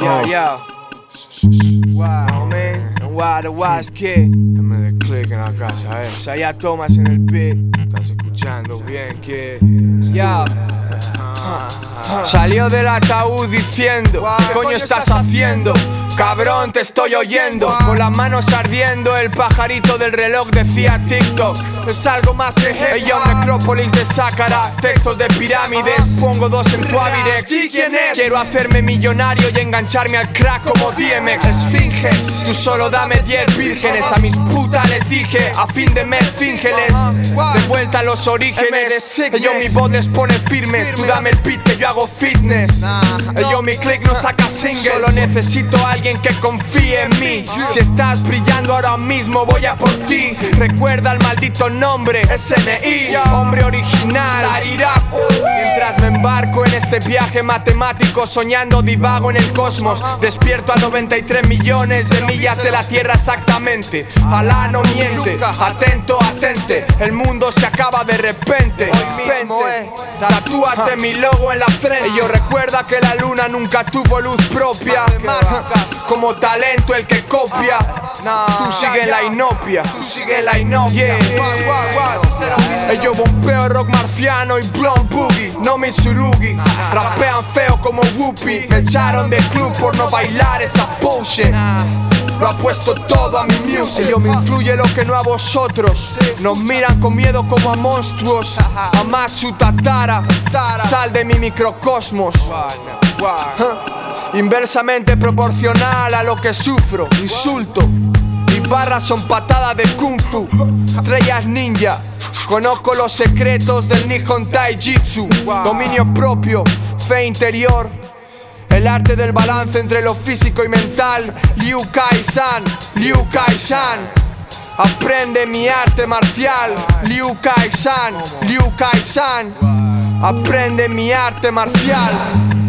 Yo. Wow, man. And the wise kid. Dame de click en la casa, O sea, ya tomas en el beat. Estás escuchando bien, kid. Yo. Salió del ataúd diciendo: ¿qué coño estás haciendo? Cabrón, te estoy oyendo. Con las manos ardiendo, el pajarito del reloj decía TikTok. Es algo más que hip hop. Necrópolis de Sácara, textos de pirámides. Pongo dos en tu Avirex. ¿Quién es? Quiero hacerme millonario y engancharme al crack como DMX. Esfinges. Tú solo dame 10 vírgenes. A mis putas les dije, a fin de mes fíngeles. De vuelta a los orígenes. Yo mi voz les pone firmes. Tú dame el beat que yo hago fitness. Yo mi click no saca singles. Solo necesito a alguien que confíe en mí. Si estás brillando ahora mismo voy a por ti. Recuerda el maldito nombre, SNI, hombre original. Mientras me embarco en este viaje matemático, soñando divago en el cosmos. Despierto a 93 millones de millas de la tierra exactamente. Alá no miente, atento, atente. El mundo se acaba de repente. Hoy mismo, Tatúate mi logo en la frente. Y yo recuerda que la luna nunca tuvo luz propia. Como talento el que copia. Tú sigue en la inopia. Yo bombeo rock marciano y blonde boogie. No mi surugi. Rapean feo como Whoopi. Me echaron del club por no bailar esa bullshit. Lo apuesto todo a mi music. Yo me influye lo que no a vosotros. Nos miran con miedo como a monstruos. Amatsu Tatara, sal de mi microcosmos. Inversamente proporcional a lo que sufro. Insulto. Mis barras son patadas de kung fu. Estrellas ninja. Conozco los secretos del Nihon Taijitsu. Dominio propio, fe interior. El arte del balance entre lo físico y mental. Liu Kai-san. Aprende mi arte marcial. Liu Kai-san. Aprende mi arte marcial.